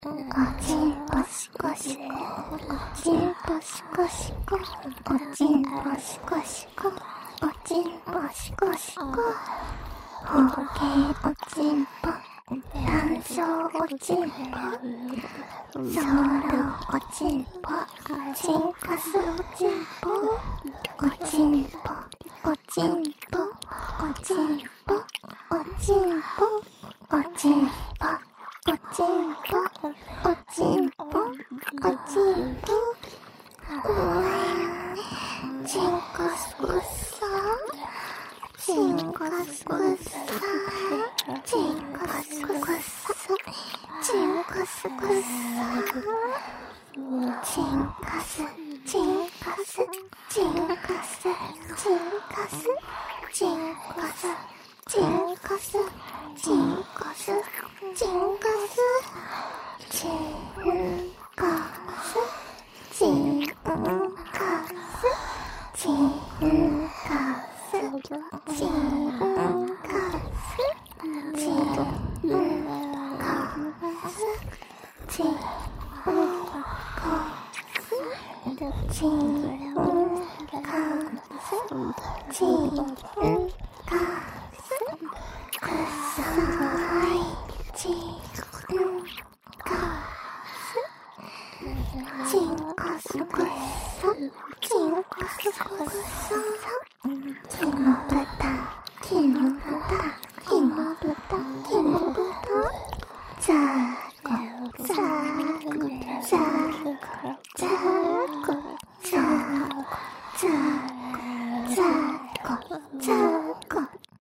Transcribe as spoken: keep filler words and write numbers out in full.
おちんぽしこしこ、おちんぽしこしこ、おちんぽしこしこ、おちんぽしこしこ、包茎おちんぽ、卵巣おちんぽ、ソールおちんぽ、チンカスおちんぽ、おちんぽ、おちんぽ、おちんぽ、おちんぽ、おちんぽ、おちんぽ、おちんぽ、おちんぽ、うわー、ちんこすこさ、ちんこすこさ、ちんこすこさ、ちんこすこさ、ちんかす、ちんかす、ちんかす、ちんかす、ちんかす、ちんかす、ちんかす、ちんかす、ちんかす、ちんかす、ちんかす、ちんかす、ちんかす、ちんかす、ちんかす、ちんかす、